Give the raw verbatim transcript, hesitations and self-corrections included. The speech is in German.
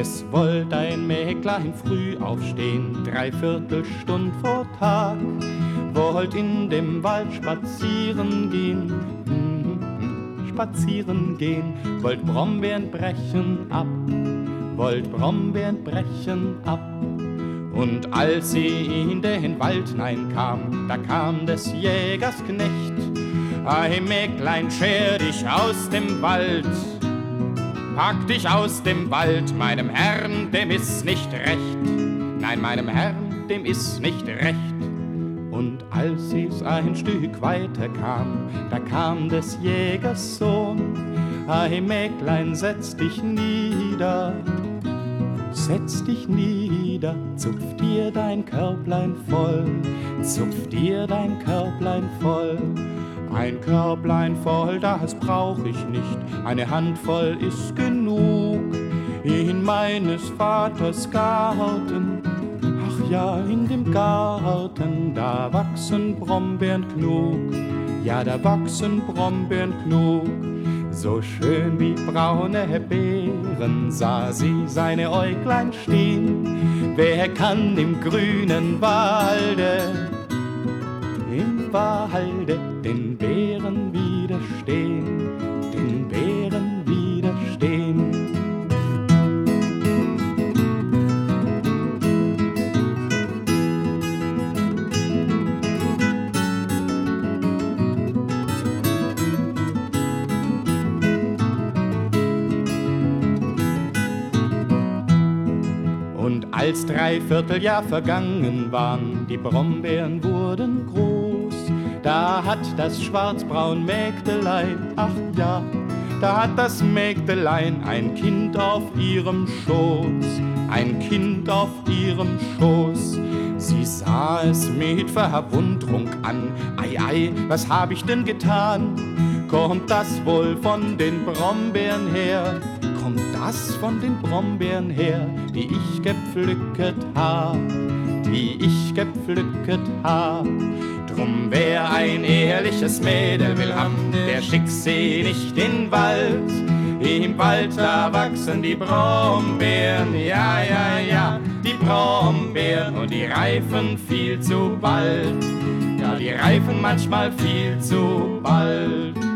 Es wollt ein Mäglein früh aufstehen, dreiviertel Stund vor Tag, wollt in dem Wald spazieren gehen, mm, spazieren gehen, wollt Brombeeren brechen ab, wollt Brombeeren brechen ab. Und als sie in den Wald hineinkam, da kam des Jägers Knecht. Ei Mäglein, scher dich aus dem Wald, pack dich aus dem Wald, meinem Herrn, dem ist nicht recht. Nein, meinem Herrn, dem ist nicht recht. Und als sie's ein Stück weiter kam, da kam des Jägers Sohn. Ei Mäglein, setz dich nieder, setz dich nieder, zupf dir dein Körblein voll, zupf dir dein Körblein voll. Ein Körblein voll, das brauch ich nicht, eine Handvoll ist genug. In meines Vaters Garten, ach ja, in dem Garten, da wachsen Brombeeren genug, ja, da wachsen Brombeeren genug. So schön wie braune Beeren sah sie seine Äuglein stehen. Wer kann im grünen Walde, im Walde den Bären widerstehen, den Bären widerstehen? Und als Dreivierteljahr vergangen waren, die Brombeeren wurden groß, da hat das schwarzbraun Mägdelein, ach ja, da hat das Mägdelein ein Kind auf ihrem Schoß, ein Kind auf ihrem Schoß. Sie sah es mit Verwunderung an, ei, ei, was hab ich denn getan? Kommt das wohl von den Brombeeren her? Kommt das von den Brombeeren her, die ich gepflücket hab, die ich gepflücket hab? Drum wer ein ehrliches Mädel will haben, der schickt sie nicht in den Wald. Im Wald, da wachsen die Brombeeren, ja, ja, ja, die Brombeeren, und die reifen viel zu bald, ja, die reifen manchmal viel zu bald.